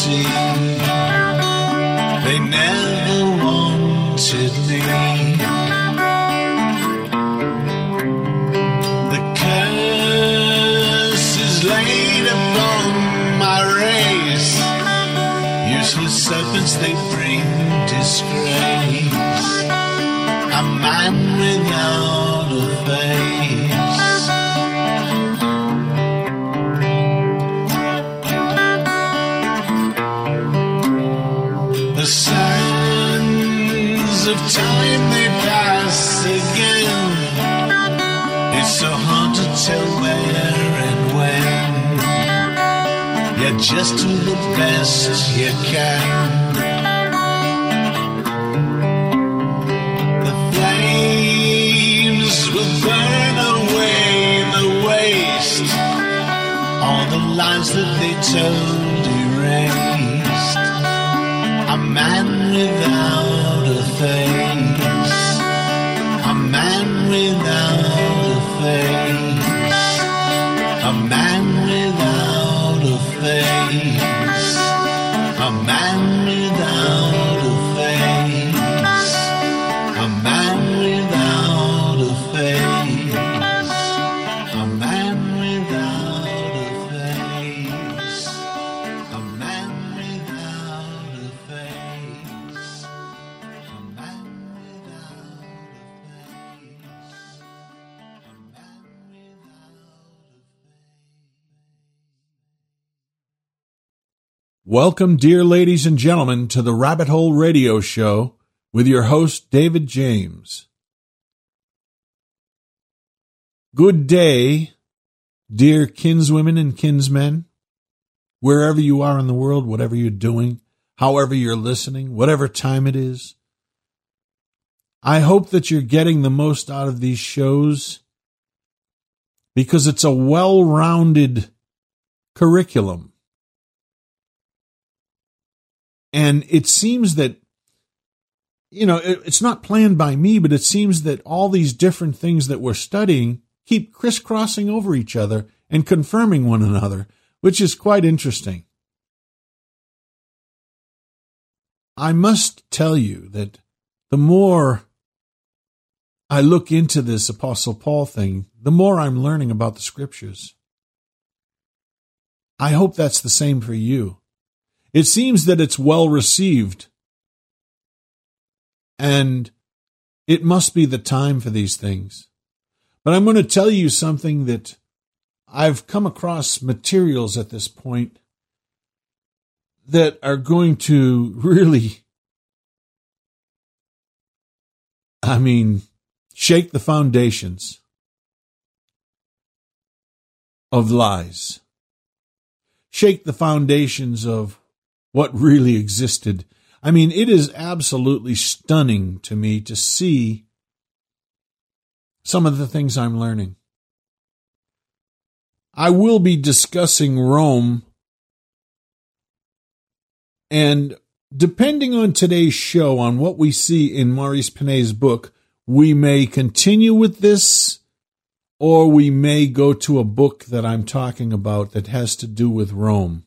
see. They never wanted me. The curse is laid upon my race. Useless serpents, they bring disgrace. A man without a face. The sands of time, they pass again. It's so hard to tell where and when. Yeah, just do the best you can. The flames will burn away the waste. All the lies that they told erased. A man without a face. A man without a face. A man without a face. A man without a face. A man without a face. A man without a face. A man without a face. A man without a Welcome, dear ladies and gentlemen, to the Rabbit Hole Radio Show with your host, David James. Good day, dear kinswomen and kinsmen, wherever you are in the world, whatever you're doing, however you're listening, whatever time it is. I hope that you're getting the most out of these shows because it's a well-rounded curriculum. And it seems that, it's not planned by me, but it seems that all these different things that we're studying keep crisscrossing over each other and confirming one another, which is quite interesting. I must tell you that the more I look into this Apostle Paul thing, the more I'm learning about the Scriptures. I hope that's the same for you. It seems that it's well received, and it must be the time for these things. But I'm going to tell you something that I've come across materials at this point that are going to really, shake the foundations of lies. Shake the foundations of what really existed. It is absolutely stunning to me to see some of the things I'm learning. I will be discussing Rome, and depending on today's show, on what we see in Maurice Pinay's book, we may continue with this, or we may go to a book that I'm talking about that has to do with Rome.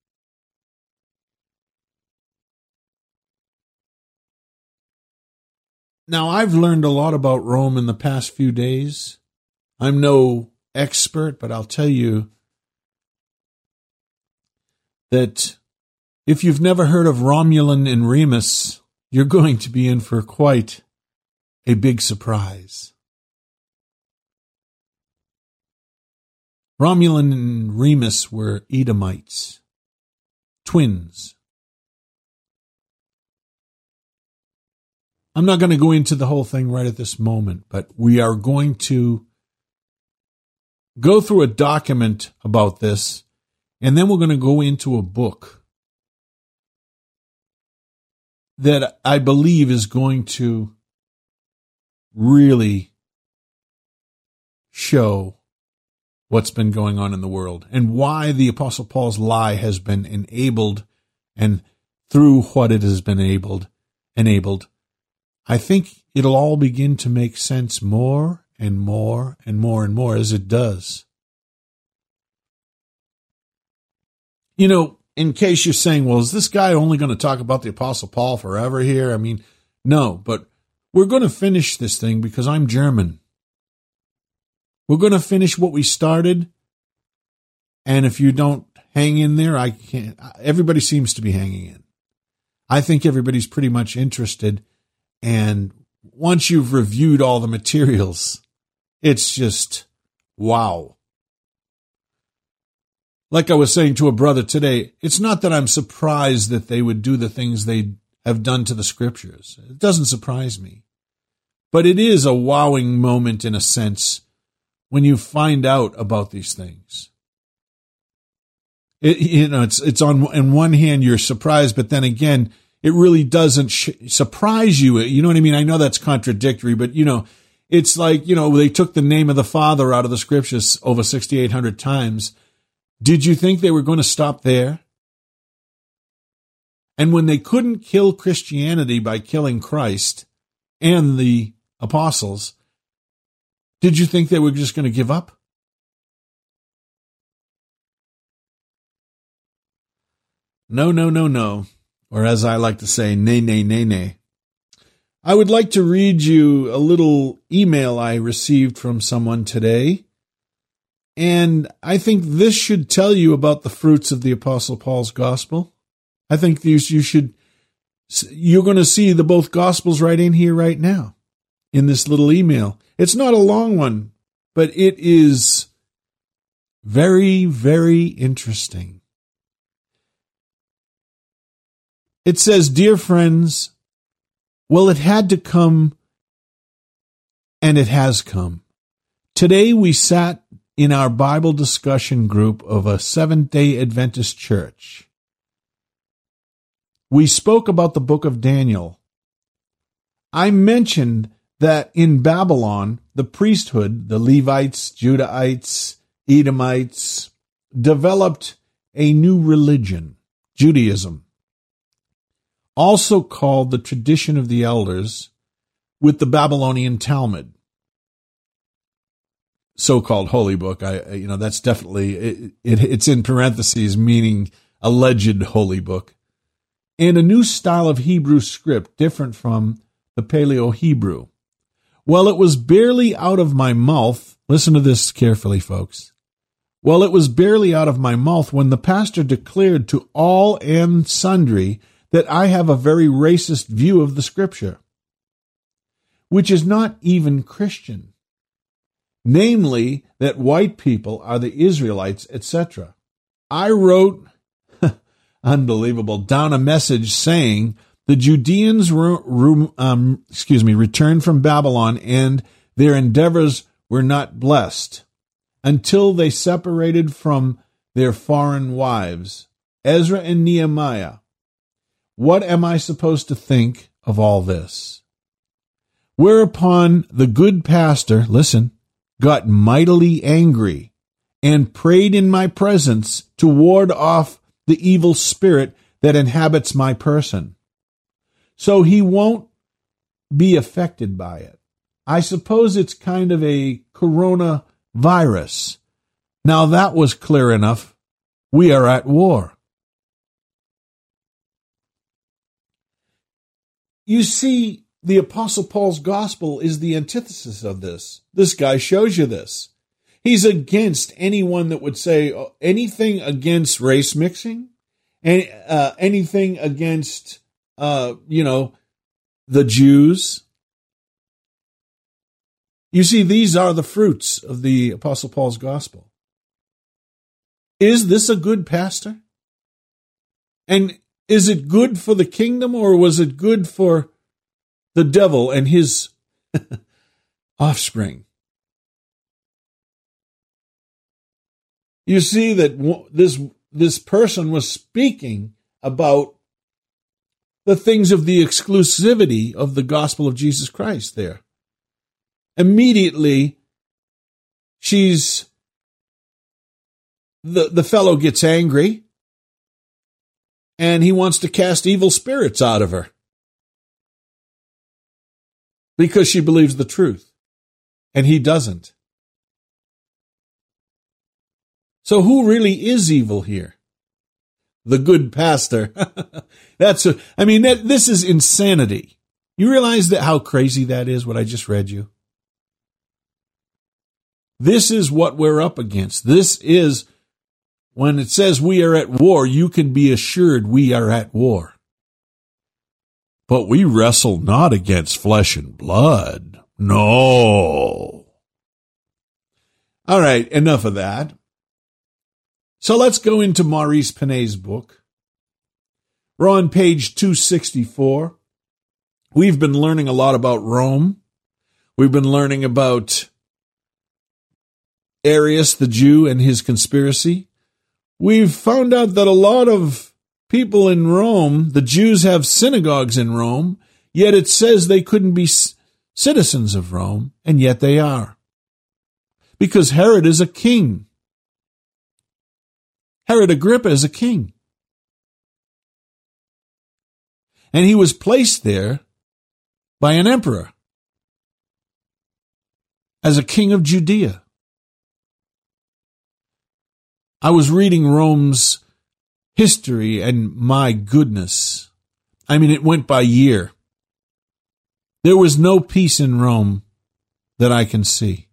Now, I've learned a lot about Rome in the past few days. I'm no expert, but I'll tell you that if you've never heard of Romulus and Remus, you're going to be in for quite a big surprise. Romulus and Remus were Edomites, twins. I'm not going to go into the whole thing right at this moment, but we are going to go through a document about this, and then we're going to go into a book that I believe is going to really show what's been going on in the world and why the Apostle Paul's lie has been enabled, and through what it has been enabled, I think it'll all begin to make sense more and more and more and more as it does. in case you're saying, well, is this guy only going to talk about the Apostle Paul forever here? I mean, no, but we're going to finish this thing because I'm German. We're going to finish what we started. And if you don't hang in there, I can't. Everybody seems to be hanging in. I think everybody's pretty much interested. And once you've reviewed all the materials, it's just, wow. Like I was saying to a brother today, it's not that I'm surprised that they would do the things they have done to the scriptures. It doesn't surprise me. But it is a wowing moment in a sense when you find out about these things. It's on one hand you're surprised, but then again, it really doesn't surprise you. You know what I mean? I know that's contradictory, but it's like, they took the name of the Father out of the scriptures over 6,800 times. Did you think they were going to stop there? And when they couldn't kill Christianity by killing Christ and the apostles, did you think they were just going to give up? No, no, no, no. Or as I like to say, nay, nay, nay, nay. I would like to read you a little email I received from someone today. And I think this should tell you about the fruits of the Apostle Paul's gospel. I think you're going to see the both gospels right in here right now in this little email. It's not a long one, but it is very, very interesting. It says, "Dear friends, well, it had to come, and it has come. Today we sat in our Bible discussion group of a Seventh-day Adventist church. We spoke about the book of Daniel. I mentioned that in Babylon, the priesthood, the Levites, Judahites, Edomites, developed a new religion, Judaism, also called the tradition of the elders, with the Babylonian Talmud, so-called holy book. That's definitely, it's in parentheses, meaning alleged holy book, and a new style of Hebrew script different from the Paleo-Hebrew. Well, it was barely out of my mouth. Listen to this carefully, folks. Well, it was barely out of my mouth when the pastor declared to all and sundry that I have a very racist view of the scripture, which is not even Christian, namely that white people are the Israelites, etc. I wrote, unbelievable, down a message saying the Judeans returned from Babylon and their endeavors were not blessed until they separated from their foreign wives, Ezra and Nehemiah. What am I supposed to think of all this? Whereupon the good pastor, listen, got mightily angry and prayed in my presence to ward off the evil spirit that inhabits my person, so he won't be affected by it. I suppose it's kind of a coronavirus. Now that was clear enough. We are at war. You see, the Apostle Paul's gospel is the antithesis of this. This guy shows you this. He's against anyone that would say anything against race mixing, and anything against, the Jews. You see, these are the fruits of the Apostle Paul's gospel. Is this a good pastor? And is it good for the kingdom, or was it good for the devil and his offspring? You see that this person was speaking about the things of the exclusivity of the gospel of Jesus Christ there. Immediately, the fellow gets angry, and he wants to cast evil spirits out of her because she believes the truth, and he doesn't. So who really is evil here? the good pastor. This is insanity. You realize that how crazy that is, what I just read you? This is what we're up against. This is, when it says we are at war, you can be assured we are at war. But we wrestle not against flesh and blood. No. All right, enough of that. So let's go into Maurice Pinay's book. We're on page 264. We've been learning a lot about Rome. We've been learning about Arius the Jew and his conspiracy. We've found out that a lot of people in Rome, the Jews have synagogues in Rome, yet it says they couldn't be citizens of Rome, and yet they are. Because Herod is a king. Herod Agrippa is a king. And he was placed there by an emperor as a king of Judea. I was reading Rome's history, and my goodness, it went by year. There was no peace in Rome that I can see.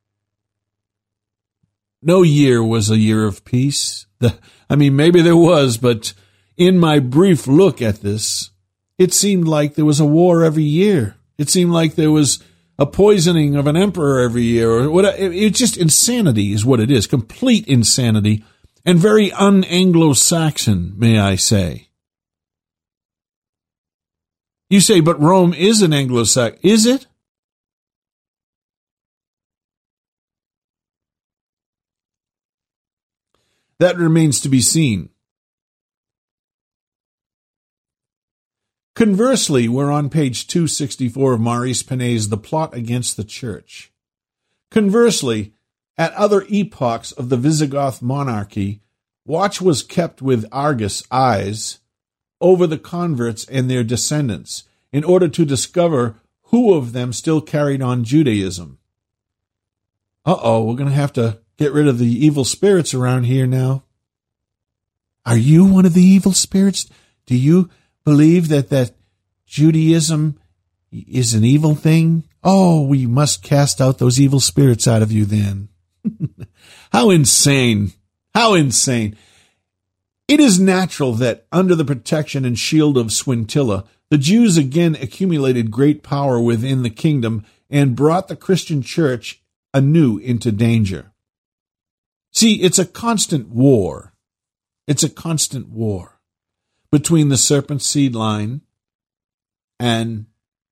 No year was a year of peace. Maybe there was, but in my brief look at this, it seemed like there was a war every year. It seemed like there was a poisoning of an emperor every year, or what? It's just insanity is what it is. Complete insanity, and very un-Anglo-Saxon, may I say. You say, but Rome is an Anglo-Saxon. Is it? That remains to be seen. Conversely, we're on page 264 of Maurice Pinay's The Plot Against the Church. Conversely, at other epochs of the Visigoth monarchy, watch was kept with Argus eyes over the converts and their descendants in order to discover who of them still carried on Judaism. We're going to have to get rid of the evil spirits around here now. Are you one of the evil spirits? Do you believe that Judaism is an evil thing? Oh, we must cast out those evil spirits out of you then. How insane. How insane. It is natural that under the protection and shield of Swintilla, the Jews again accumulated great power within the kingdom and brought the Christian church anew into danger. See, it's a constant war. It's a constant war between the serpent seed line and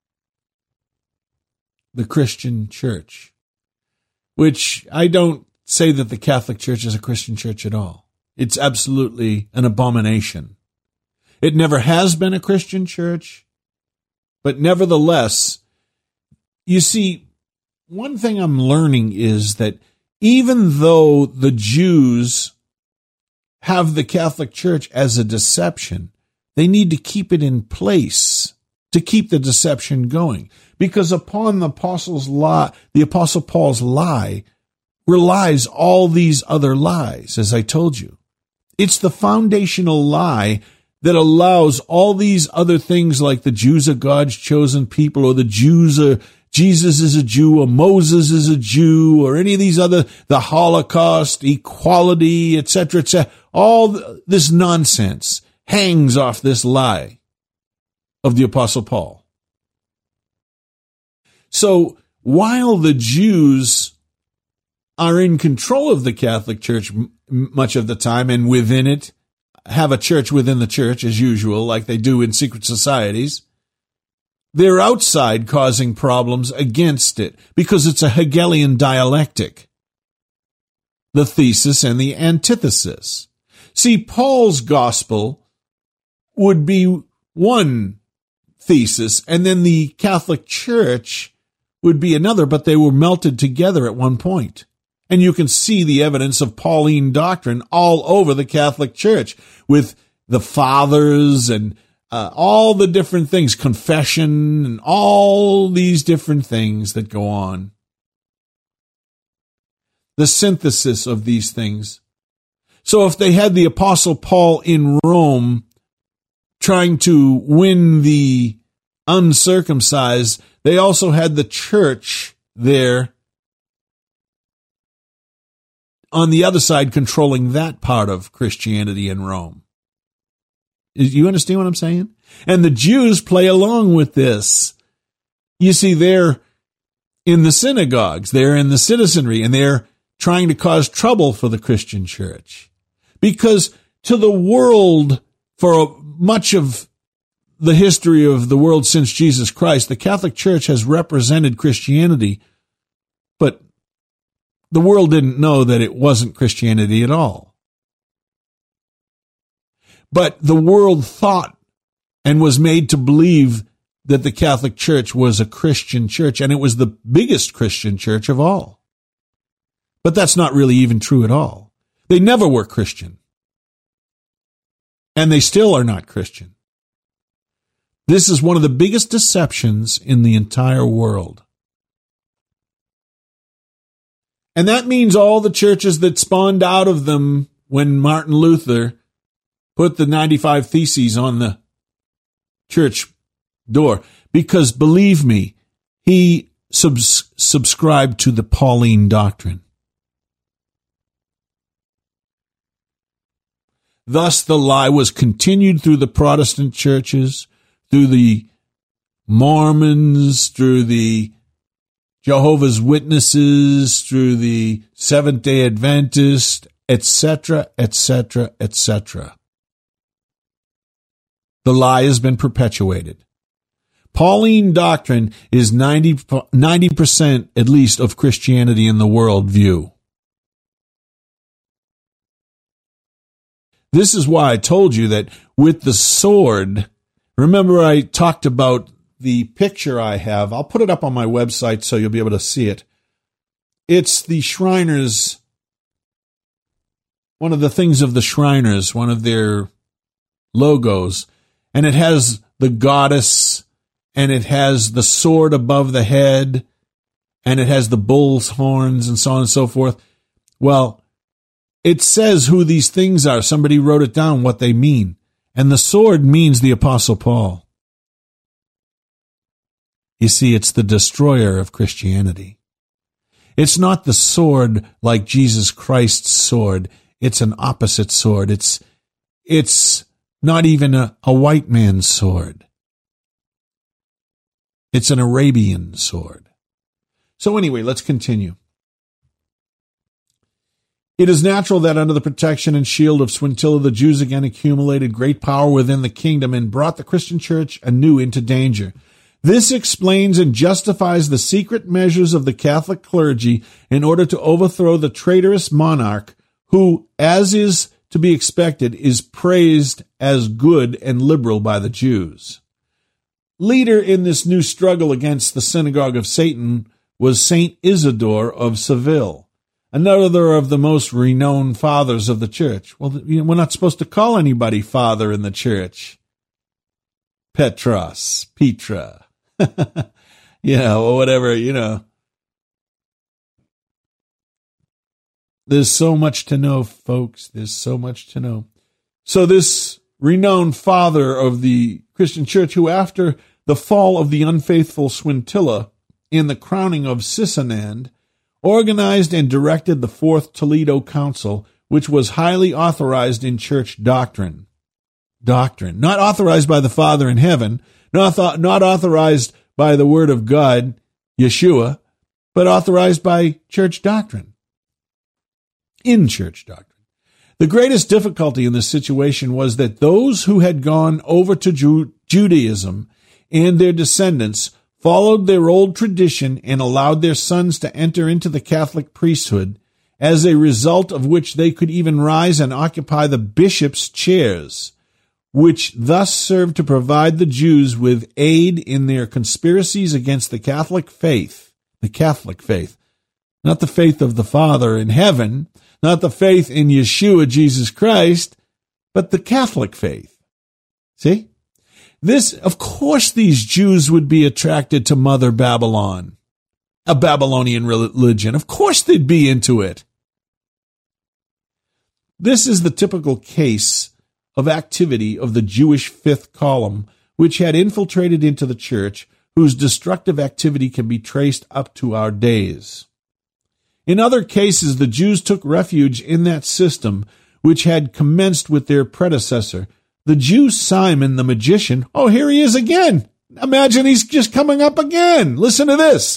the Christian church, which I don't say that the Catholic Church is a Christian church at all. It's absolutely an abomination. It never has been a Christian church, but nevertheless, you see, one thing I'm learning is that even though the Jews have the Catholic Church as a deception, they need to keep it in place to keep the deception going. Because upon the Apostle Paul's lie relies all these other lies, as I told you. It's the foundational lie that allows all these other things like the Jews are God's chosen people, or Jesus is a Jew, or Moses is a Jew, or any of these other, the Holocaust, equality, etc., etc. All this nonsense hangs off this lie of the Apostle Paul. So while the Jews are in control of the Catholic Church much of the time, and within it have a church within the church as usual, like they do in secret societies, they're outside causing problems against it because it's a Hegelian dialectic, the thesis and the antithesis. See, Paul's gospel would be one thesis, and then the Catholic Church would be another, but they were melted together at one point. And you can see the evidence of Pauline doctrine all over the Catholic Church with the fathers and all the different things, confession and all these different things that go on. The synthesis of these things. So if they had the Apostle Paul in Rome trying to win the uncircumcised, they also had the church there on the other side controlling that part of Christianity in Rome. You understand what I'm saying? And the Jews play along with this. You see, they're in the synagogues, they're in the citizenry, and they're trying to cause trouble for the Christian church. Because to the world, for much of the history of the world since Jesus Christ, the Catholic Church has represented Christianity, but the world didn't know that it wasn't Christianity at all. But the world thought and was made to believe that the Catholic Church was a Christian church, and it was the biggest Christian church of all. But that's not really even true at all. They never were Christian. And they still are not Christian. This is one of the biggest deceptions in the entire world. And that means all the churches that spawned out of them when Martin Luther put the 95 Theses on the church door. Because believe me, he subscribed to the Pauline doctrine. Thus, the lie was continued through the Protestant churches, through the Mormons, through the Jehovah's Witnesses, through the Seventh-day Adventists, etc., etc., etc. The lie has been perpetuated. Pauline doctrine is 90% at least of Christianity in the world view. This is why I told you that with the sword, remember I talked about the picture I have. I'll put it up on my website so you'll be able to see it. It's the Shriners, one of the things of the Shriners, one of their logos. And it has the goddess, and it has the sword above the head, and it has the bull's horns, and so on and so forth. Well, it says who these things are. Somebody wrote it down, what they mean. And the sword means the Apostle Paul. You see, it's the destroyer of Christianity. It's not the sword like Jesus Christ's sword. It's an opposite sword. It's not even a white man's sword. It's an Arabian sword. So anyway, let's continue. It is natural that under the protection and shield of Swintilla, the Jews again accumulated great power within the kingdom and brought the Christian church anew into danger. This explains and justifies the secret measures of the Catholic clergy in order to overthrow the traitorous monarch who, as is to be expected, is praised as good and liberal by the Jews. Leader in this new struggle against the synagogue of Satan was Saint Isidore of Seville, another of the most renowned fathers of the church. Well, we're not supposed to call anybody father in the church. Petros, Petra, or whatever, There's so much to know, folks. There's so much to know. So this renowned father of the Christian church, who after the fall of the unfaithful Swintilla and the crowning of Sisinand, organized and directed the Fourth Toledo Council, which was highly authorized in church doctrine. Doctrine. Not authorized by the Father in heaven, not authorized by the Word of God, Yeshua, but authorized by church doctrine. In church doctrine. The greatest difficulty in this situation was that those who had gone over to Judaism and their descendants followed their old tradition and allowed their sons to enter into the Catholic priesthood, as a result of which they could even rise and occupy the bishops' chairs, which thus served to provide the Jews with aid in their conspiracies against the Catholic faith, not the faith of the Father in heaven, not the faith in Yeshua, Jesus Christ, but the Catholic faith. See? Of course, these Jews would be attracted to Mother Babylon, a Babylonian religion. Of course they'd be into it. This is the typical case of activity of the Jewish fifth column, which had infiltrated into the church, whose destructive activity can be traced up to our days. In other cases, the Jews took refuge in that system which had commenced with their predecessor. The Jew Simon the magician, oh, here he is again. Imagine he's just coming up again. Listen to this.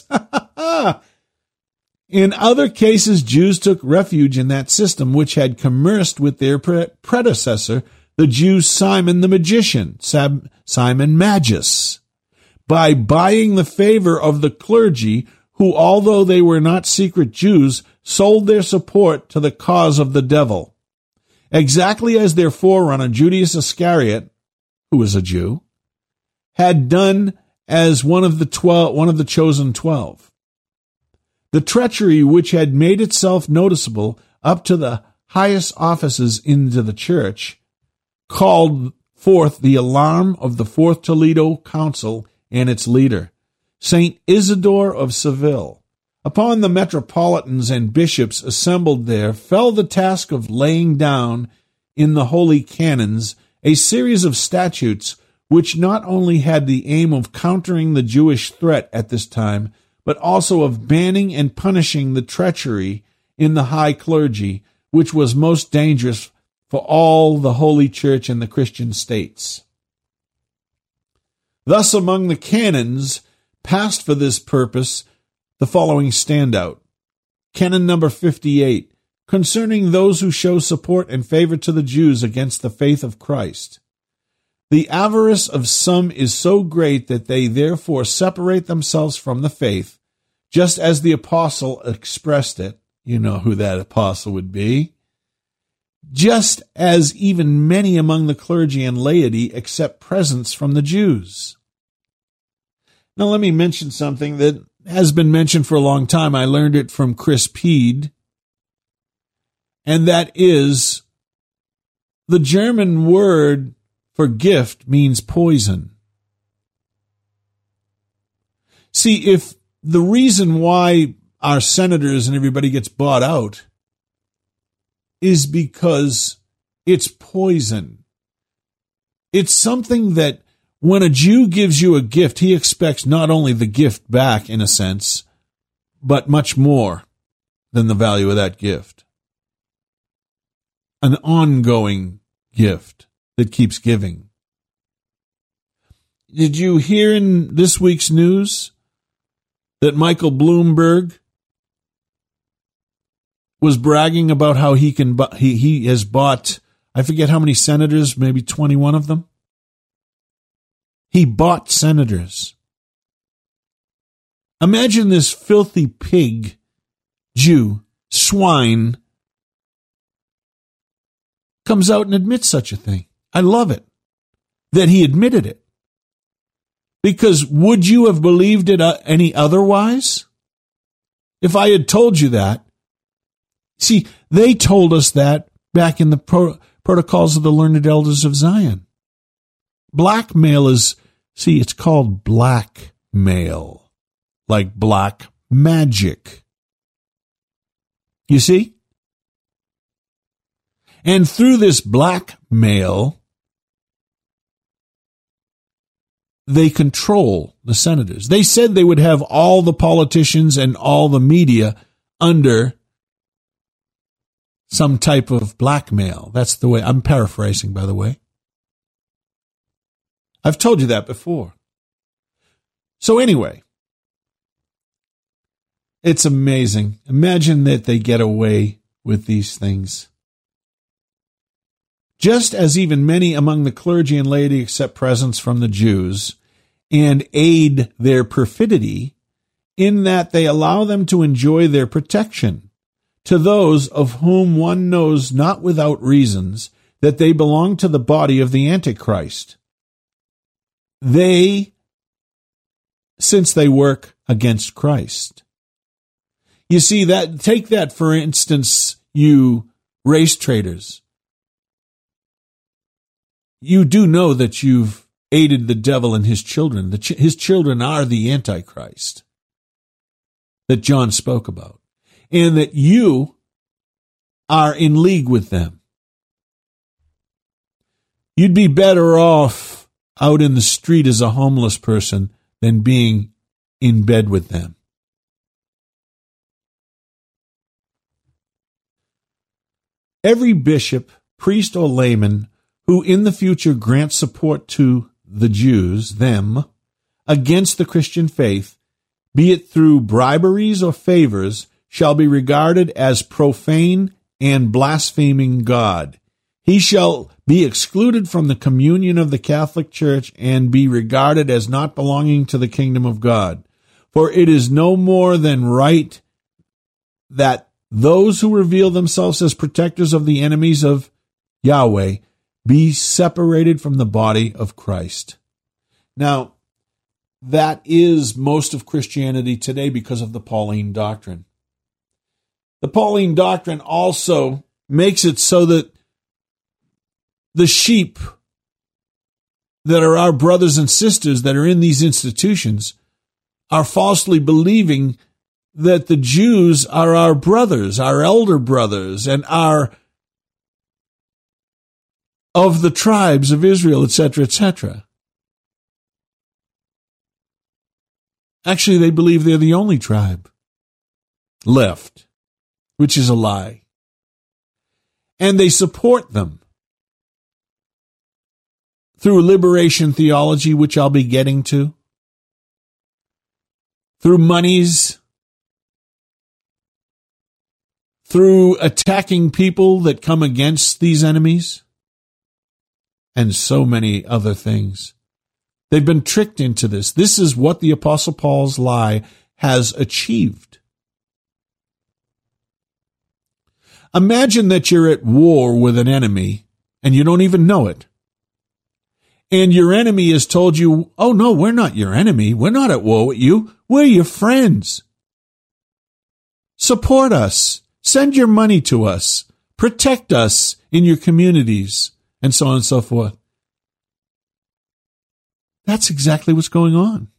In other cases, Jews took refuge in that system which had commenced with their predecessor, the Jew Simon the magician, Simon Magus, by buying the favor of the clergy who, although they were not secret Jews, sold their support to the cause of the devil. Exactly as their forerunner, Judas Iscariot, who was a Jew, had done as one of the chosen 12. The treachery which had made itself noticeable up to the highest offices into the church called forth the alarm of the Fourth Toledo Council and its leader, Saint Isidore of Seville. Upon the metropolitans and bishops assembled there fell the task of laying down in the holy canons a series of statutes which not only had the aim of countering the Jewish threat at this time, but also of banning and punishing the treachery in the high clergy, which was most dangerous for all the Holy Church and the Christian states. Thus, among the canons passed for this purpose, the following stand out. Canon number 58, concerning those who show support and favor to the Jews against the faith of Christ. The avarice of some is so great that they therefore separate themselves from the faith, just as the apostle expressed it. You know who that apostle would be. Just as even many among the clergy and laity accept presents from the Jews. Now let me mention something that has been mentioned for a long time. I learned it from Chris Peed, and that is the German word for gift means poison. See, if the reason why our senators and everybody gets bought out is because it's poison. It's something that when a Jew gives you a gift, he expects not only the gift back, in a sense, but much more than the value of that gift. An ongoing gift that keeps giving. Did you hear in this week's news that Michael Bloomberg was bragging about how he has bought, I forget how many senators, maybe 21 of them? He bought senators. Imagine this filthy pig, Jew, swine, comes out and admits such a thing. I love it that he admitted it. Because would you have believed it any otherwise? If I had told you that. See, they told us that back in the Protocols of the Learned Elders of Zion. Blackmail is, see, it's called blackmail, like black magic. You see? And through this blackmail, they control the senators. They said they would have all the politicians and all the media under some type of blackmail. That's the way, I'm paraphrasing, by the way. I've told you that before. So anyway, it's amazing. Imagine that they get away with these things. Just as even many among the clergy and laity accept presents from the Jews and aid their perfidy, in that they allow them to enjoy their protection, to those of whom one knows not without reasons that they belong to the body of the Antichrist. Since they work against Christ. You see, that, take that for instance, you race traders. You do know that you've aided the devil and his children. His children are the Antichrist that John spoke about. And that you are in league with them. You'd be better off out in the street as a homeless person than being in bed with them. Every bishop, priest, or layman who in the future grants support to the Jews, them, against the Christian faith, be it through briberies or favors, shall be regarded as profane and blaspheming God. He shall be excluded from the communion of the Catholic Church and be regarded as not belonging to the kingdom of God. For it is no more than right that those who reveal themselves as protectors of the enemies of Yahweh be separated from the body of Christ. Now, that is most of Christianity today because of the Pauline doctrine. The Pauline doctrine also makes it so that the sheep that are our brothers and sisters that are in these institutions are falsely believing that the Jews are our brothers, our elder brothers, and are of the tribes of Israel, etc., etc. Actually, they believe they're the only tribe left, which is a lie. And they support them through liberation theology, which I'll be getting to, through monies, through attacking people that come against these enemies, and so many other things. They've been tricked into this. This is what the Apostle Paul's lie has achieved. Imagine that you're at war with an enemy and you don't even know it. And your enemy has told you, oh no, we're not your enemy. We're not at war with you. We're your friends. Support us. Send your money to us. Protect us in your communities, and so on and so forth. That's exactly what's going on.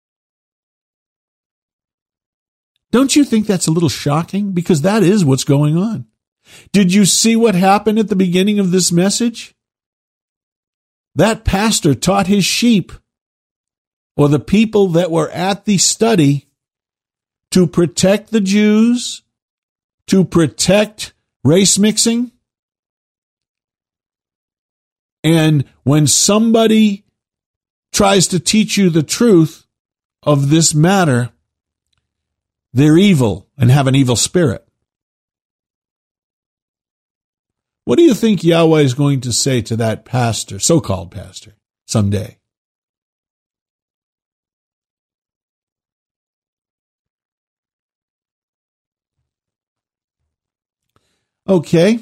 Don't you think that's a little shocking? Because that is what's going on. Did you see what happened at the beginning of this message? That pastor taught his sheep, or the people that were at the study, to protect the Jews, to protect race mixing. And when somebody tries to teach you the truth of this matter, they're evil and have an evil spirit. What do you think Yahweh is going to say to that pastor, so-called pastor, someday? Okay.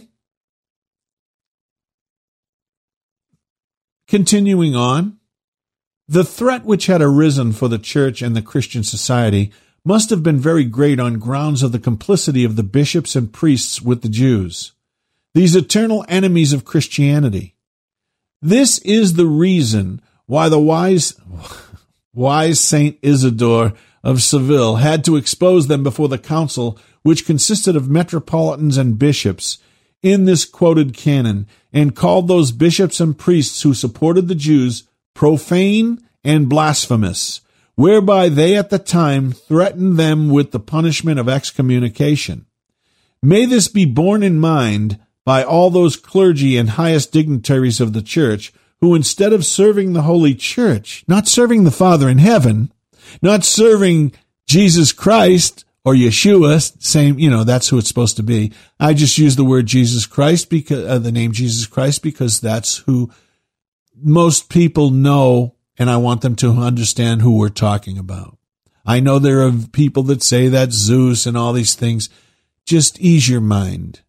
Continuing on. The threat which had arisen for the church and the Christian society must have been very great on grounds of the complicity of the bishops and priests with the Jews, these eternal enemies of Christianity. This is the reason why the wise Saint Isidore of Seville had to expose them before the council, which consisted of metropolitans and bishops, in this quoted canon, and called those bishops and priests who supported the Jews profane and blasphemous, whereby they at the time threatened them with the punishment of excommunication. May this be borne in mind by all those clergy and highest dignitaries of the church who, instead of serving the Holy Church, not serving the Father in heaven, not serving Jesus Christ or Yeshua, same, that's who it's supposed to be. I just use the word Jesus Christ, because the name Jesus Christ, because that's who most people know, and I want them to understand who we're talking about. I know there are people that say that's Zeus and all these things. Just ease your mind.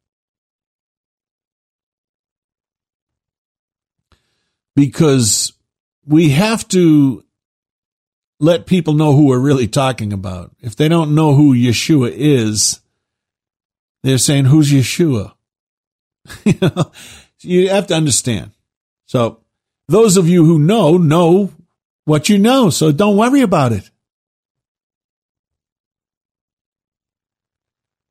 Because we have to let people know who we're really talking about. If they don't know who Yeshua is, they're saying, who's Yeshua? You have to understand. So those of you who know what you know, so don't worry about it.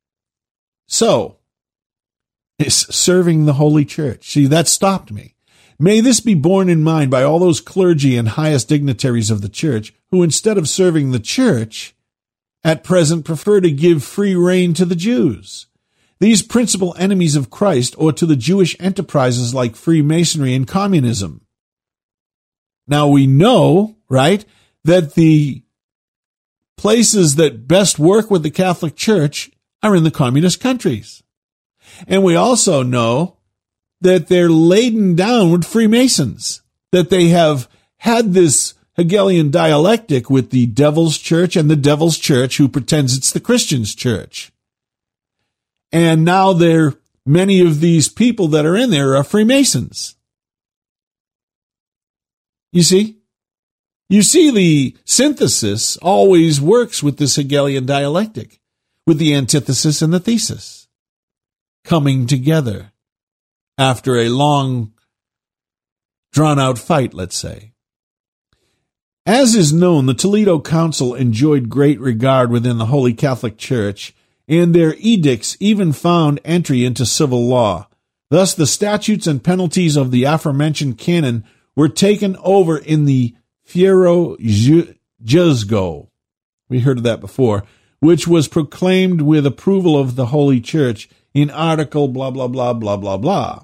So, it's serving the Holy Church. See, that stopped me. May this be borne in mind by all those clergy and highest dignitaries of the church who, instead of serving the church, at present prefer to give free rein to the Jews, these principal enemies of Christ, or to the Jewish enterprises like Freemasonry and communism. Now we know, right, that the places that best work with the Catholic Church are in the communist countries. And we also know that they're laden down with Freemasons, that they have had this Hegelian dialectic with the devil's church and the devil's church who pretends it's the Christian's church. And now many of these people that are in there are Freemasons. You see the synthesis always works with this Hegelian dialectic, with the antithesis and the thesis coming together after a long, drawn-out fight, let's say. As is known, the Toledo Council enjoyed great regard within the Holy Catholic Church, and their edicts even found entry into civil law. Thus, the statutes and penalties of the aforementioned canon were taken over in the Fiero Juzgo, we heard of that before, which was proclaimed with approval of the Holy Church in Article blah, blah, blah, blah, blah, blah.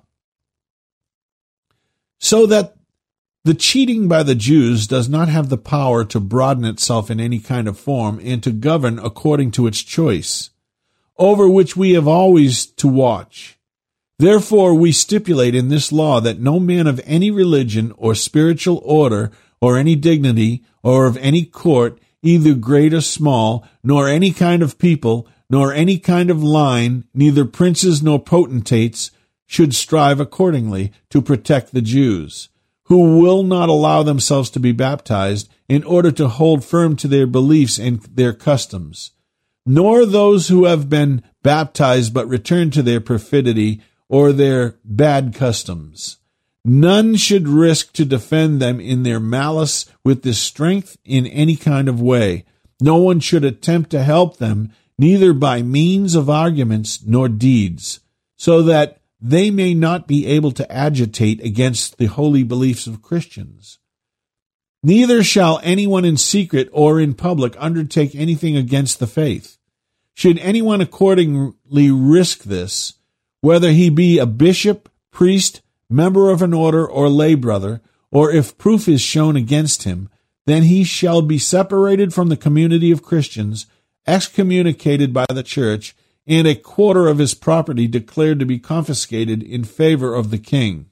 So that the cheating by the Jews does not have the power to broaden itself in any kind of form and to govern according to its choice, over which we have always to watch. Therefore we stipulate in this law that no man of any religion or spiritual order or any dignity or of any court, either great or small, nor any kind of people, nor any kind of line, neither princes nor potentates, should strive accordingly to protect the Jews, who will not allow themselves to be baptized in order to hold firm to their beliefs and their customs, nor those who have been baptized but return to their perfidy or their bad customs. None should risk to defend them in their malice with this strength in any kind of way. No one should attempt to help them, neither by means of arguments nor deeds, so that they may not be able to agitate against the holy beliefs of Christians. Neither shall anyone in secret or in public undertake anything against the faith. Should anyone accordingly risk this, whether he be a bishop, priest, member of an order, or lay brother, or if proof is shown against him, then he shall be separated from the community of Christians, excommunicated by the church, and a quarter of his property declared to be confiscated in favor of the king.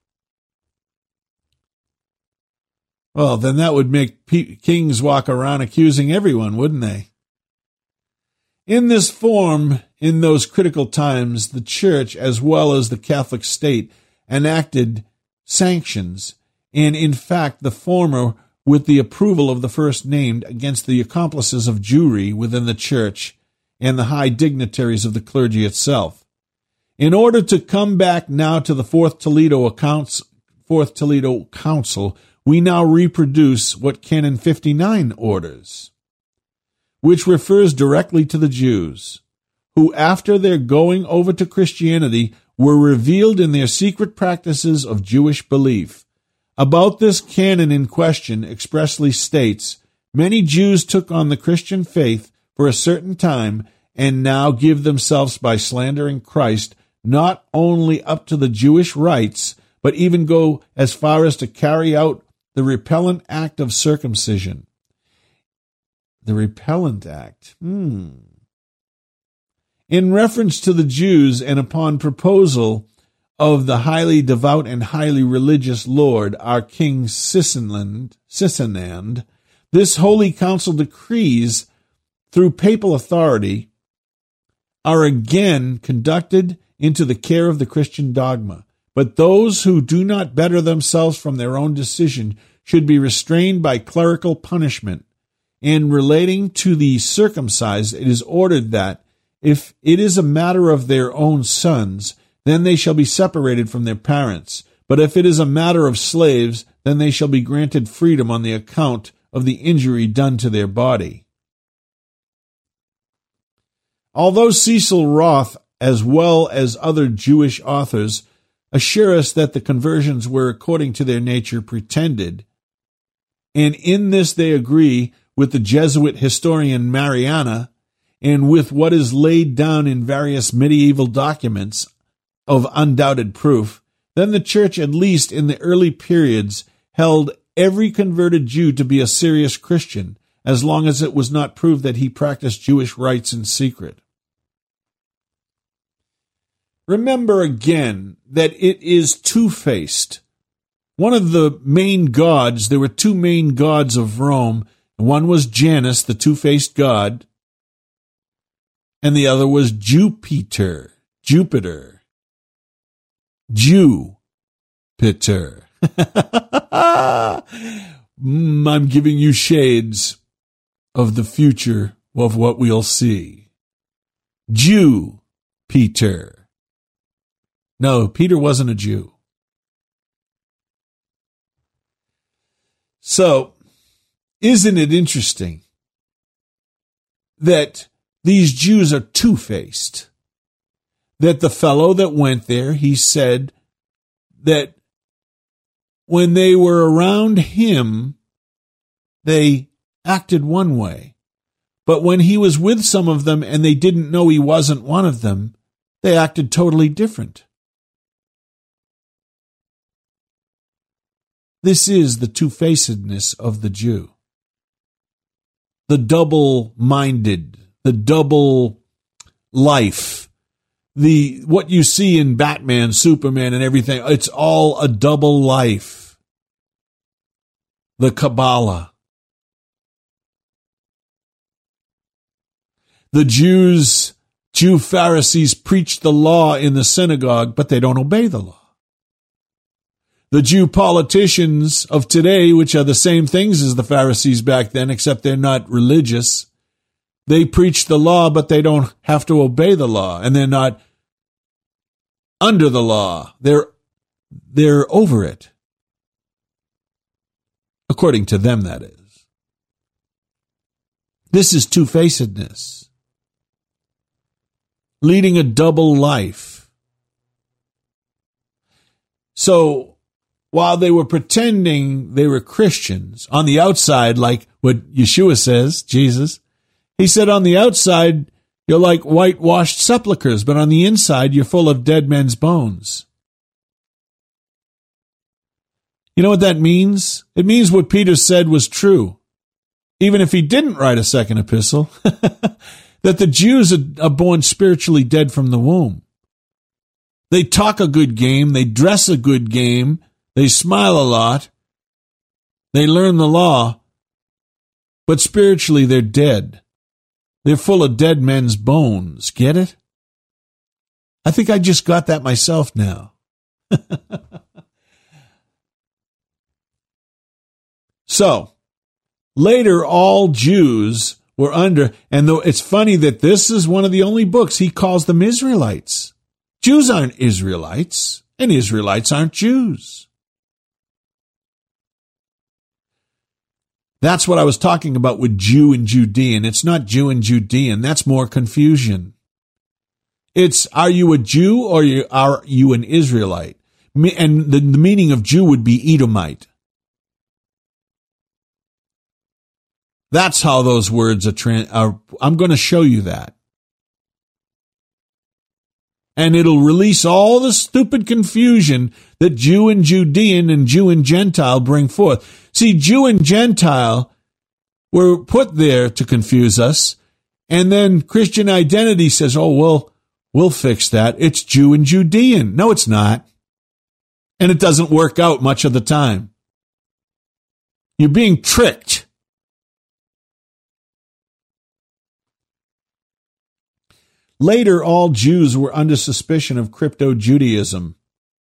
Well, then that would make kings walk around accusing everyone, wouldn't they? In this form, in those critical times, the church, as well as the Catholic state, enacted sanctions, and in fact the former with the approval of the first named against the accomplices of Jewry within the church and the high dignitaries of the clergy itself. In order to come back now to the Fourth Toledo Council, we now reproduce what Canon 59 orders, which refers directly to the Jews, who after their going over to Christianity were revealed in their secret practices of Jewish belief. About this canon in question expressly states, many Jews took on the Christian faith for a certain time, and now give themselves by slandering Christ not only up to the Jewish rites, but even go as far as to carry out the repellent act of circumcision. The repellent act. In reference to the Jews and upon proposal of the highly devout and highly religious Lord, our King Sisinand, this holy council decrees through papal authority are again conducted into the care of the Christian dogma. But those who do not better themselves from their own decision should be restrained by clerical punishment. And relating to the circumcised, it is ordered that, if it is a matter of their own sons, then they shall be separated from their parents. But if it is a matter of slaves, then they shall be granted freedom on the account of the injury done to their body. Although Cecil Roth, as well as other Jewish authors, assure us that the conversions were according to their nature pretended, and in this they agree with the Jesuit historian Mariana and with what is laid down in various medieval documents of undoubted proof, then the church, at least in the early periods, held every converted Jew to be a serious Christian, as long as it was not proved that he practiced Jewish rites in secret. Remember again that it is two-faced. One of the main gods, there were two main gods of Rome. One was Janus, the two-faced god, and the other was Jupiter. I'm giving you shades of the future of what we'll see. Peter. No, Peter wasn't a Jew. So, isn't it interesting that these Jews are two-faced? That the fellow that went there, he said that when they were around him, they acted one way. But when he was with some of them and they didn't know he wasn't one of them, they acted totally different. This is the two-facedness of the Jew. The double-minded, the double life, what you see in Batman, Superman, and everything, it's all a double life. The Kabbalah. The Jew Pharisees preach the law in the synagogue, but they don't obey the law. The Jew politicians of today, which are the same things as the Pharisees back then, except they're not religious, they preach the law, but they don't have to obey the law, and they're not under the law. They're over it. According to them, that is. This is two-facedness. Leading a double life. So, while they were pretending they were Christians, on the outside, like what Yeshua says, Jesus, he said on the outside, you're like whitewashed sepulchres, but on the inside, you're full of dead men's bones. You know what that means? It means what Peter said was true. Even if he didn't write a second epistle, that the Jews are born spiritually dead from the womb. They talk a good game, they dress a good game, they smile a lot, they learn the law, but spiritually they're dead. They're full of dead men's bones. Get it? I think I just got that myself now. So, later all Jews were under, and though it's funny that this is one of the only books he calls them Israelites. Jews aren't Israelites, and Israelites aren't Jews. That's what I was talking about with Jew and Judean. It's not Jew and Judean. That's more confusion. It's, are you a Jew or are you an Israelite? And the meaning of Jew would be Edomite. That's how those words are. I'm going to show you that. And it'll release all the stupid confusion that Jew and Judean and Jew and Gentile bring forth. See, Jew and Gentile were put there to confuse us, and then Christian identity says, oh, well, we'll fix that. It's Jew and Judean. No, it's not. And it doesn't work out much of the time. You're being tricked. Later, all Jews were under suspicion of crypto-Judaism.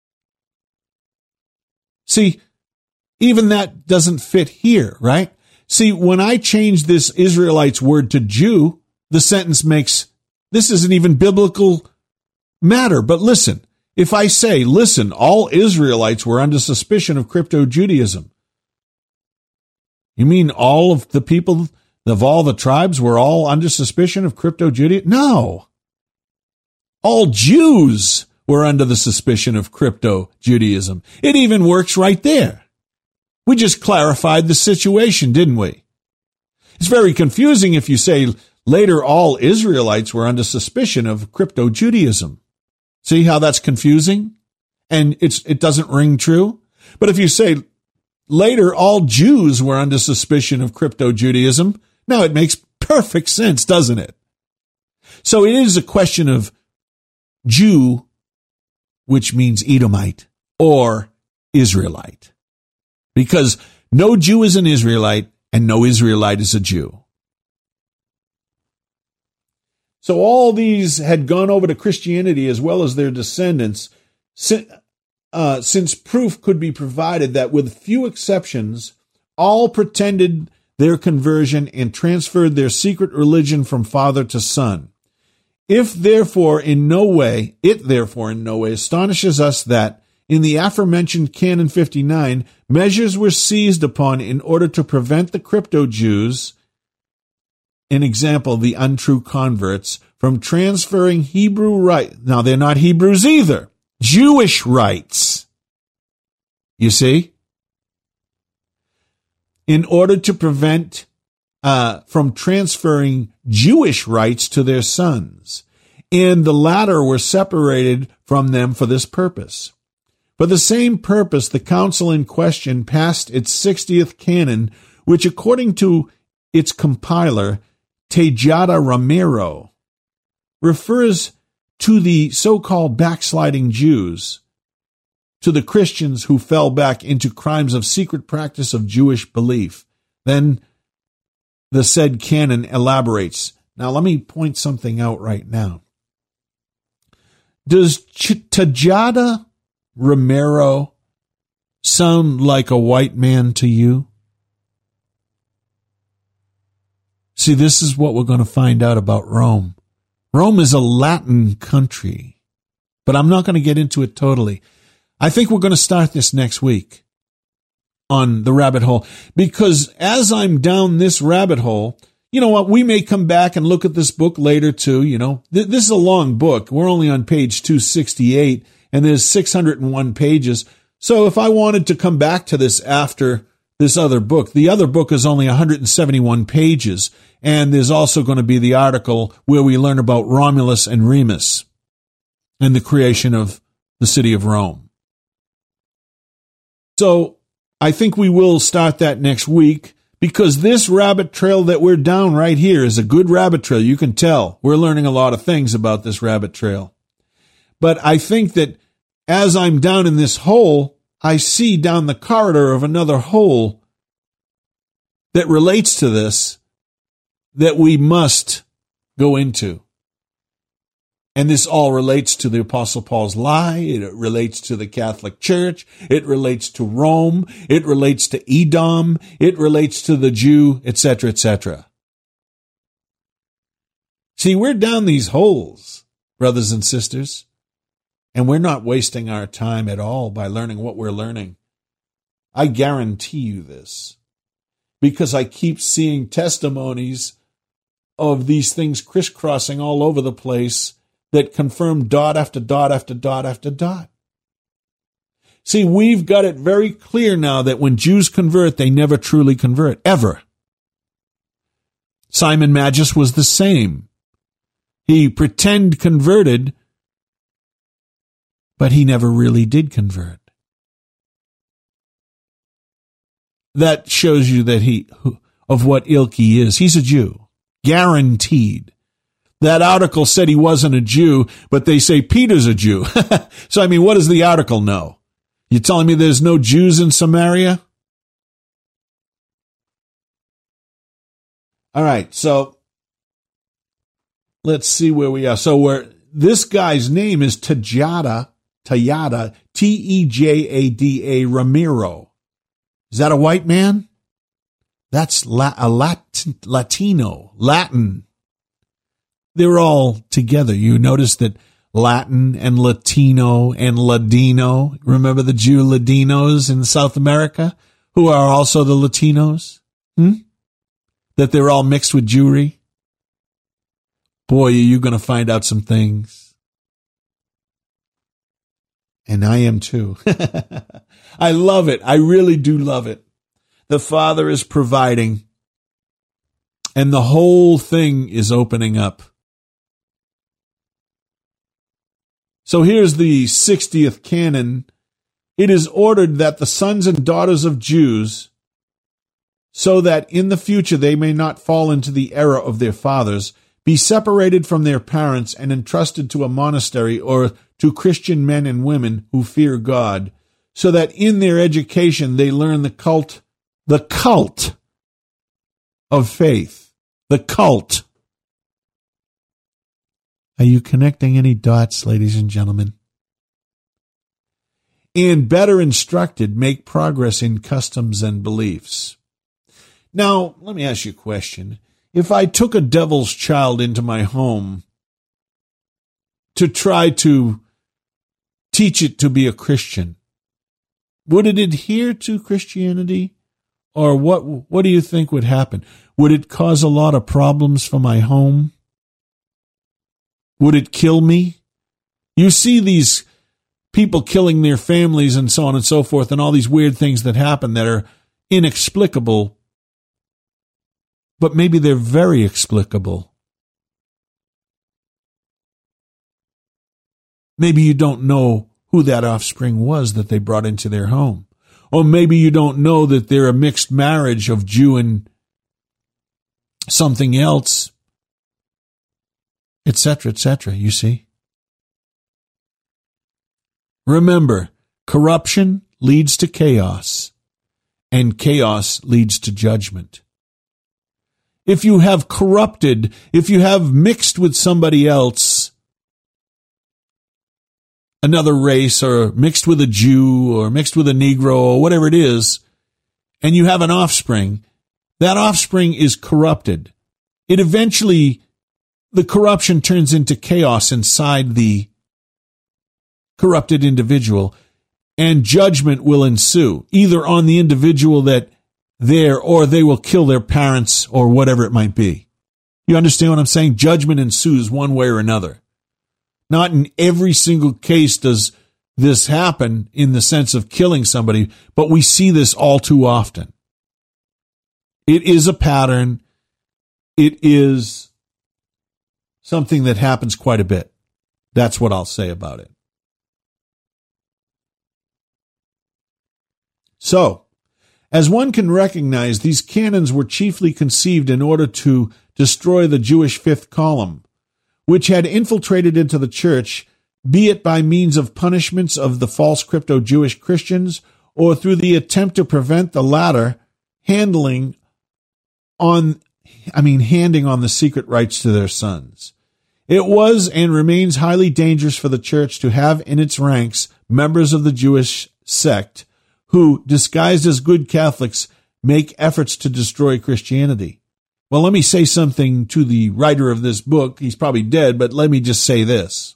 See, even that doesn't fit here, right? See, when I change this Israelites word to Jew, the sentence makes, this isn't even biblical matter. But listen, if I say, listen, all Israelites were under suspicion of crypto-Judaism, you mean all of the people of all the tribes were all under suspicion of crypto-Judaism? No. All Jews were under the suspicion of crypto-Judaism. It even works right there. We just clarified the situation, didn't we? It's very confusing if you say later all Israelites were under suspicion of crypto-Judaism. See how that's confusing? And it doesn't ring true? But if you say later all Jews were under suspicion of crypto-Judaism, now it makes perfect sense, doesn't it? So it is a question of Jew, which means Edomite, or Israelite. Because no Jew is an Israelite, and no Israelite is a Jew. So all these had gone over to Christianity as well as their descendants, since proof could be provided that with few exceptions, all pretended their conversion and transferred their secret religion from father to son. It therefore in no way astonishes us that in the aforementioned Canon 59, measures were seized upon in order to prevent the crypto-Jews, an example, the untrue converts, from transferring Hebrew rights. Now, they're not Hebrews either. Jewish rights. You see? In order to prevent from transferring Jewish rights to their sons. And the latter were separated from them for this purpose. For the same purpose, the council in question passed its 60th canon, which according to its compiler, Tejada Ramiro, refers to the so-called backsliding Jews, to the Christians who fell back into crimes of secret practice of Jewish belief. Then the said canon elaborates. Now let me point something out right now. Does Tejada Ramiro sound like a white man to you? See, this is what we're going to find out about Rome. Rome is a Latin country, but I'm not going to get into it totally. I think we're going to start this next week on the rabbit hole, because as I'm down this rabbit hole, you know what, we may come back and look at this book later too, you know. This is a long book. We're only on page 268, and there's 601 pages. So if I wanted to come back to this after this other book, the other book is only 171 pages, and there's also going to be the article where we learn about Romulus and Remus and the creation of the city of Rome. So I think we will start that next week, because this rabbit trail that we're down right here is a good rabbit trail. You can tell we're learning a lot of things about this rabbit trail. But I think that as I'm down in this hole, I see down the corridor of another hole that relates to this that we must go into. And this all relates to the Apostle Paul's lie. It relates to the Catholic Church. It relates to Rome. It relates to Edom. It relates to the Jew, etc., etc. See, we're down these holes, brothers and sisters, and we're not wasting our time at all by learning what we're learning. I guarantee you this, because I keep seeing testimonies of these things crisscrossing all over the place that confirm dot after dot after dot after dot. See, we've got it very clear now that when Jews convert, they never truly convert, ever. Simon Magus was the same. He pretend converted, but he never really did convert. That shows you that of what ilk he is. He's a Jew, guaranteed. That article said he wasn't a Jew, but they say Peter's a Jew. So, I mean, what does the article know? You telling me there's no Jews in Samaria? All right, so let's see where we are. So this guy's name is Tejada, Tejada Ramiro. Is that a white man? That's Latino, Latin. They're all together. You notice that Latin and Latino and Ladino, remember the Jew Ladinos in South America, who are also the Latinos? That they're all mixed with Jewry? Boy, are you going to find out some things. And I am too. I love it. I really do love it. The Father is providing, and the whole thing is opening up. So here's the 60th canon. It is ordered that the sons and daughters of Jews, so that in the future they may not fall into the error of their fathers, be separated from their parents and entrusted to a monastery or to Christian men and women who fear God, so that in their education they learn the cult of faith. The cult. Are you connecting any dots, ladies and gentlemen? And better instructed, make progress in customs and beliefs. Now, let me ask you a question. If I took a devil's child into my home to try to teach it to be a Christian, would it adhere to Christianity? Or what do you think would happen? Would it cause a lot of problems for my home? Would it kill me? You see these people killing their families and so on and so forth, and all these weird things that happen that are inexplicable, but maybe they're very explicable. Maybe you don't know who that offspring was that they brought into their home. Or maybe you don't know that they're a mixed marriage of Jew and something else, etc., you see. Remember, corruption leads to chaos, and chaos leads to judgment. If you have corrupted, if you have mixed with somebody else, another race, or mixed with a Jew, or mixed with a Negro, or whatever it is, and you have an offspring, that offspring is corrupted. It eventually, the corruption turns into chaos inside the corrupted individual, and judgment will ensue, either on the individual that there, or they will kill their parents, or whatever it might be. You understand what I'm saying? Judgment ensues one way or another. Not in every single case does this happen in the sense of killing somebody, but we see this all too often. It is a pattern. It is something that happens quite a bit. That's what I'll say about it. So, as one can recognize, these canons were chiefly conceived in order to destroy the Jewish fifth column, which had infiltrated into the church, be it by means of punishments of the false crypto-Jewish Christians, or through the attempt to prevent the latter handing on the secret rights to their sons. It was and remains highly dangerous for the church to have in its ranks members of the Jewish sect who, disguised as good Catholics, make efforts to destroy Christianity. Well, let me say something to the writer of this book. He's probably dead, but let me just say this.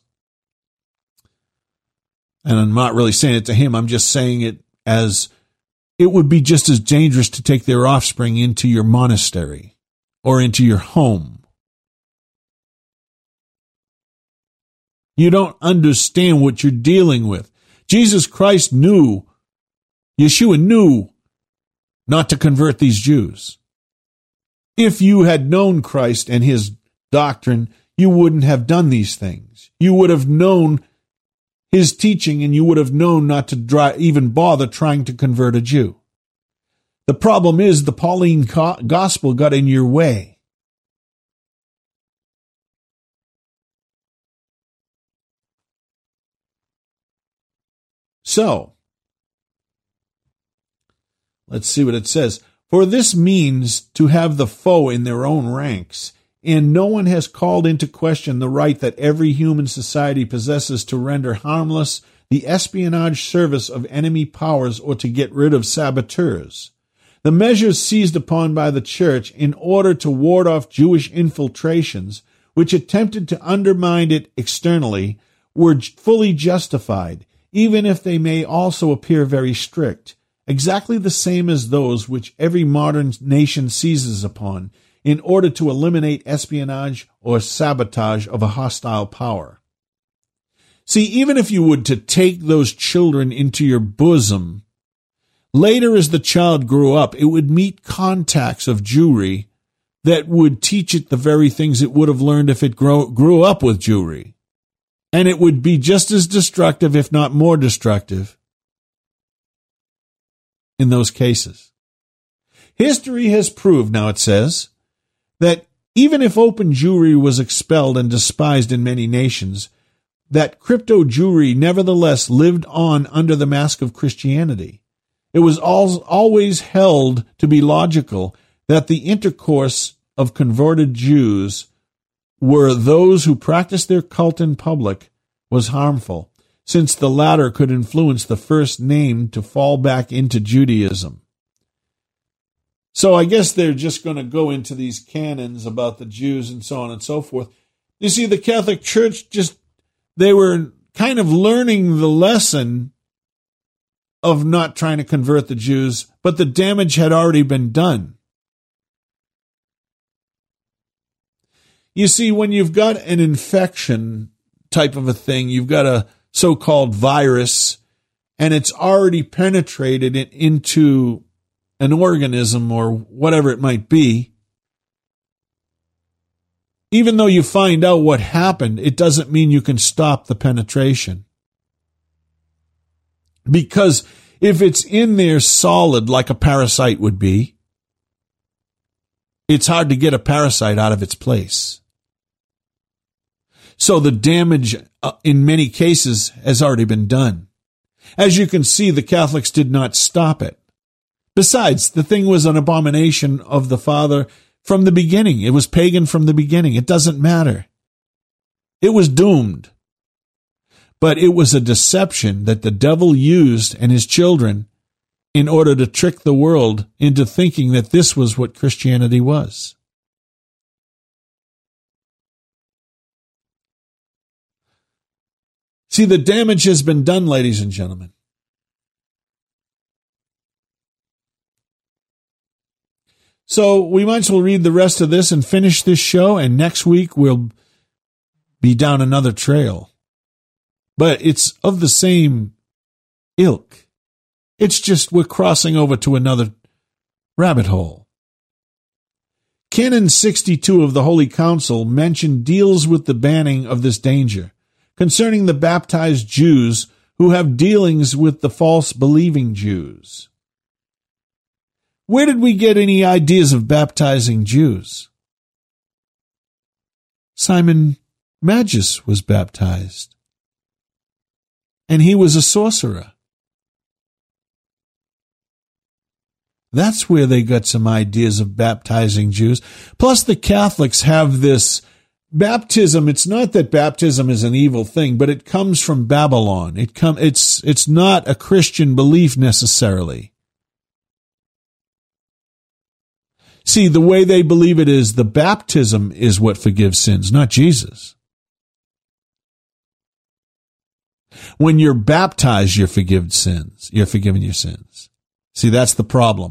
And I'm not really saying it to him. I'm just saying it as it would be just as dangerous to take their offspring into your monastery or into your home. You don't understand what you're dealing with. Jesus Christ knew, Yeshua knew not to convert these Jews. If you had known Christ and his doctrine, you wouldn't have done these things. You would have known his teaching, and you would have known not to even bother trying to convert a Jew. The problem is the Pauline gospel got in your way. So, let's see what it says. For this means to have the foe in their own ranks, and no one has called into question the right that every human society possesses to render harmless the espionage service of enemy powers or to get rid of saboteurs. The measures seized upon by the Church in order to ward off Jewish infiltrations, which attempted to undermine it externally, were fully justified, even if they may also appear very strict. Exactly the same as those which every modern nation seizes upon in order to eliminate espionage or sabotage of a hostile power. See, even if you would to take those children into your bosom, later as the child grew up, it would meet contacts of Jewry that would teach it the very things it would have learned if it grew up with Jewry. And it would be just as destructive, if not more destructive, in those cases. History has proved, now it says, that even if open Jewry was expelled and despised in many nations, that crypto Jewry nevertheless lived on under the mask of Christianity. It was always held to be logical that the intercourse of converted Jews were those who practiced their cult in public was harmful, since the latter could influence the first named to fall back into Judaism. So I guess they're just going to go into these canons about the Jews and so on and so forth. You see, the Catholic Church they were kind of learning the lesson of not trying to convert the Jews, but the damage had already been done. You see, when you've got an infection type of a thing, you've got a so-called virus, and it's already penetrated into an organism or whatever it might be. Even though you find out what happened, it doesn't mean you can stop the penetration. Because if it's in there solid like a parasite would be, it's hard to get a parasite out of its place. So the damage in many cases has already been done. As you can see, the Catholics did not stop it. Besides, the thing was an abomination of the Father from the beginning. It was pagan from the beginning. It doesn't matter. It was doomed. But it was a deception that the devil used and his children in order to trick the world into thinking that this was what Christianity was. See, the damage has been done, ladies and gentlemen. So we might as well read the rest of this and finish this show, and next week we'll be down another trail. But it's of the same ilk. It's just we're crossing over to another rabbit hole. Canon 62 of the Holy Council deals with the banning of this danger concerning the baptized Jews who have dealings with the false believing Jews. Where did we get any ideas of baptizing Jews? Simon Magus was baptized, and he was a sorcerer. That's where they got some ideas of baptizing Jews. Plus, the Catholics have this baptism. It's not that baptism is an evil thing, but it comes from Babylon. It's not a Christian belief necessarily. See, the way they believe it is the baptism is what forgives sins, not Jesus. When you're baptized, you're forgiven sins. You're forgiven your sins. See, that's the problem.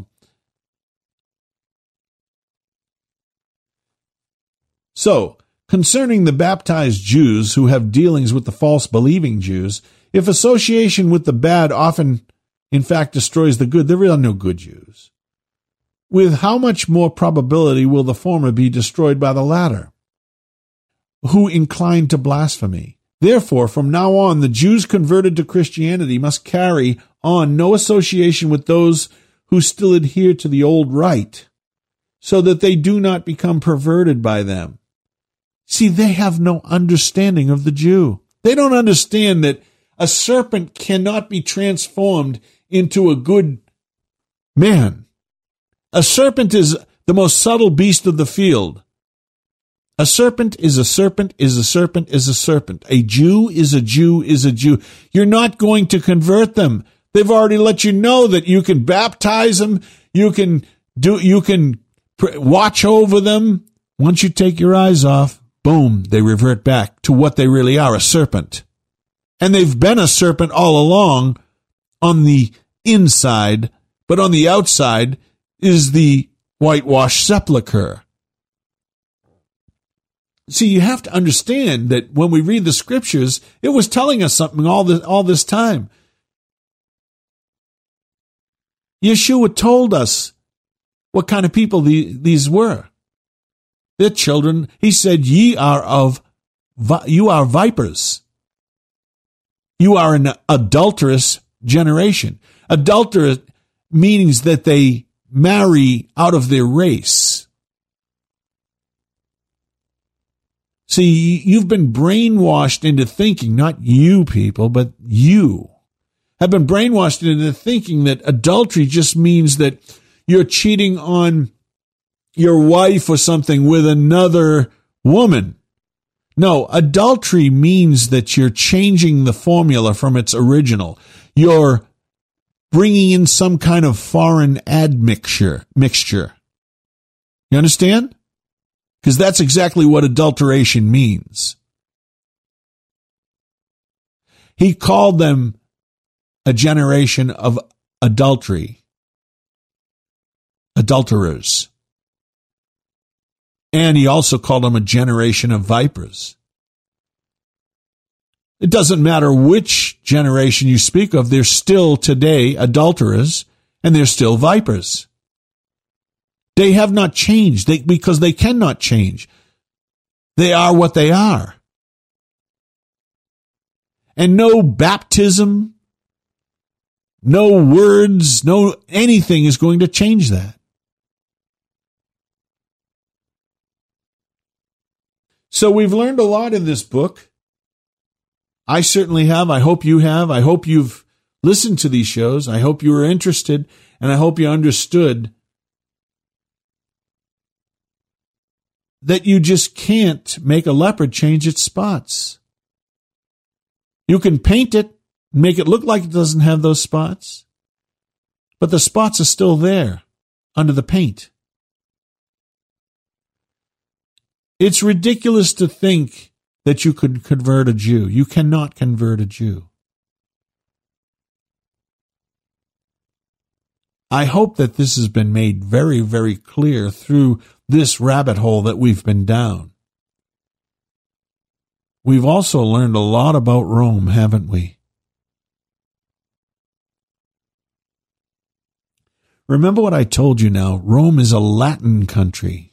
So, concerning the baptized Jews who have dealings with the false believing Jews, if association with the bad often, in fact, destroys the good, there are no good Jews. With how much more probability will the former be destroyed by the latter, who incline to blasphemy? Therefore, from now on, the Jews converted to Christianity must carry on no association with those who still adhere to the old rite, so that they do not become perverted by them. See, they have no understanding of the Jew. They don't understand that a serpent cannot be transformed into a good man. A serpent is the most subtle beast of the field. A serpent is a serpent is a serpent is a serpent. A Jew is a Jew is a Jew. You're not going to convert them. They've already let you know that you can baptize them. You can watch over them. Once you take your eyes off, boom, they revert back to what they really are, a serpent. And they've been a serpent all along on the inside, but on the outside is the whitewashed sepulcher. See, you have to understand that when we read the scriptures, it was telling us something all this time. Yeshua told us what kind of people these were. They're children. He said, you are vipers. You are an adulterous generation. Adulterous means that they marry out of their race. See, you've been brainwashed into thinking, not you people, but you have been brainwashed into thinking that adultery just means that you're cheating on your wife or something with another woman. No, adultery means that you're changing the formula from its original. You're bringing in some kind of foreign admixture. You understand? Because that's exactly what adulteration means. He called them a generation of adulterers. And he also called them a generation of vipers. It doesn't matter which generation you speak of, they're still today adulterers, and they're still vipers. They have not changed because they cannot change. They are what they are. And no baptism, no words, no anything is going to change that. So we've learned a lot in this book. I certainly have. I hope you have. I hope you've listened to these shows. I hope you were interested, and I hope you understood that you just can't make a leopard change its spots. You can paint it, make it look like it doesn't have those spots, but the spots are still there under the paint. It's ridiculous to think that you could convert a Jew. You cannot convert a Jew. I hope that this has been made very, very clear through this rabbit hole that we've been down. We've also learned a lot about Rome, haven't we? Remember what I told you now. Rome is a Latin country.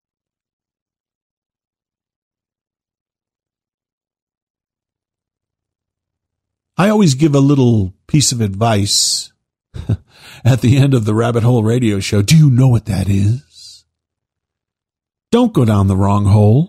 I always give a little piece of advice at the end of the Rabbit Hole Radio Show. Do you know what that is? Don't go down the wrong hole.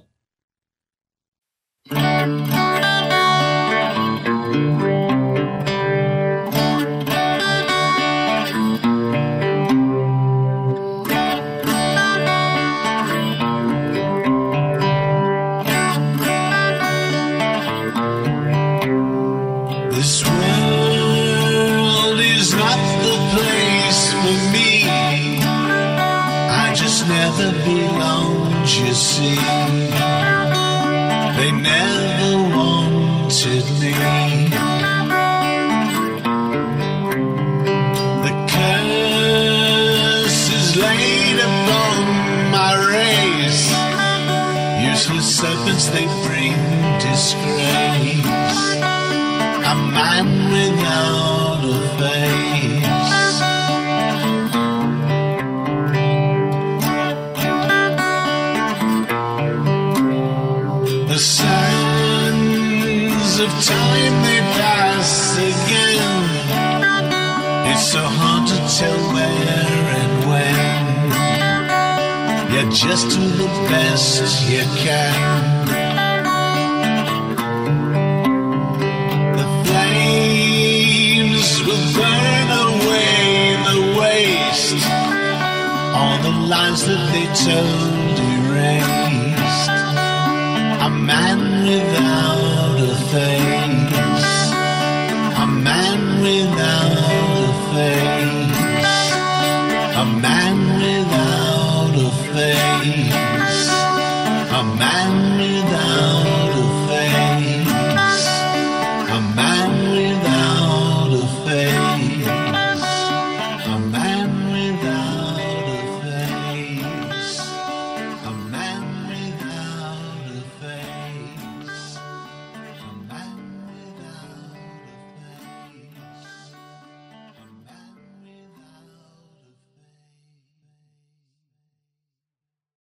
This world is not the place for me. I just never belonged, you see. They never wanted me. The curse is laid upon my race. Useless serpents, they bring disgrace. A man without a face. The sands of time, they pass again. It's so hard to tell where and when. You just do the best you can. Will burn away the waste. All the lies that they told erased. A man without a face. A man without a face. A man without a face. A man without